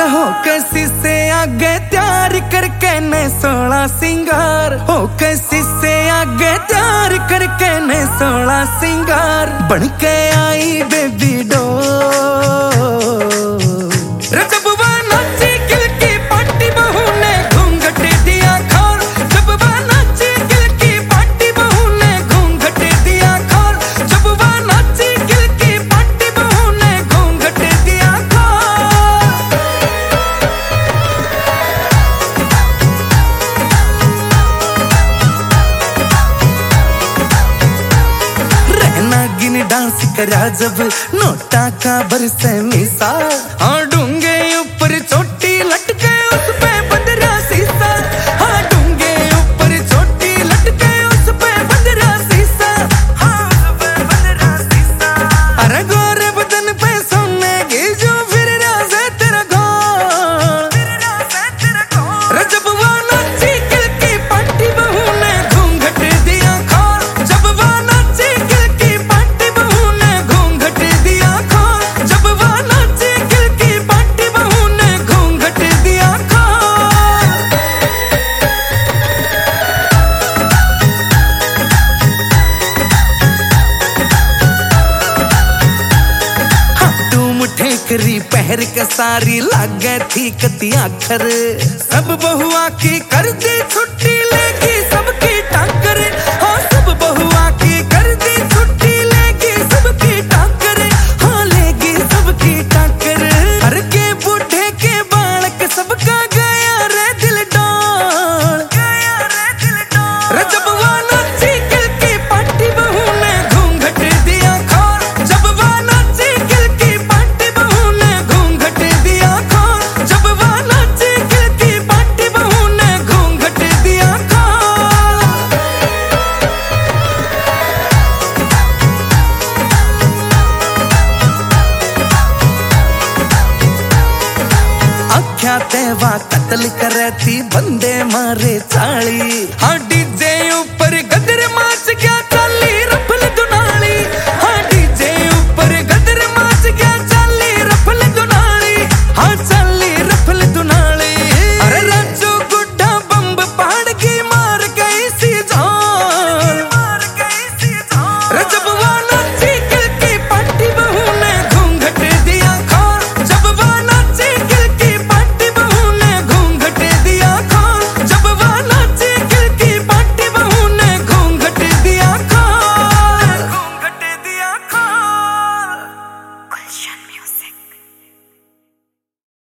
हो कैसी से आगे तैयार करके ने 16 सिंगार, हो कैसी से आगे तैयार करके ने 16 सिंगार, बन के आई बेबी डॉल। जब वो नाची गिल की पार्टी बहू ने घूंघट दिया खोल, जब वो नाची गिल की पार्टी बहू ने घूंघट दिया खोल, जब वो नाची गिल की पार्टी बहू ने घूंघट दिया खोल। रहना गिन डांस करा जब नोटा का बरसे मिसाल, हाँ डूंगे ऊपर चोटी लटके उस पे बदरा शीशा, हाँ डूंगे ऊपर चोटी लटके उस पे बदरा शीशा, हाँ उस पे बदरा शीशा। अरे गोरे बदन पे सोने की जो फिर राज है तेरा गोल, रे जब वो नाची गिल की पार्टी बहू ने घूंघट दिया खोल, जब वो नाची गिल की पार्टी बहू ने घूंघट दिया खोल, जब वो नाची गिल की पार्टी बहू ने घूंघट दिया खोल। हाँ तू मुठे करी पहर के सारी लागे थी कती आखर, सब बहुआ की कर दी छुट्टी लेगी सबकी टाकर, हाँ सब बहुआ की कर दी छुट्टी लेगी सबकी टाकर, हाँ लेगी सबकी टाकर। हर के बूढ़े के बालक सबका गया रे दिल डोल, रे जब वो नाची गिल की पार्टी बहू ने घूंघट दिया खोल, जब वो नाची गिल की पार्टी बहू ने घूंघट दिया खोल, जब वो नाची गिल की पार्टी बहू ने घूंघट दिया खोल। आख्या तेवा कत्ल करे थी बंदे मारे चाली, हाँ डीजे ऊपर गदे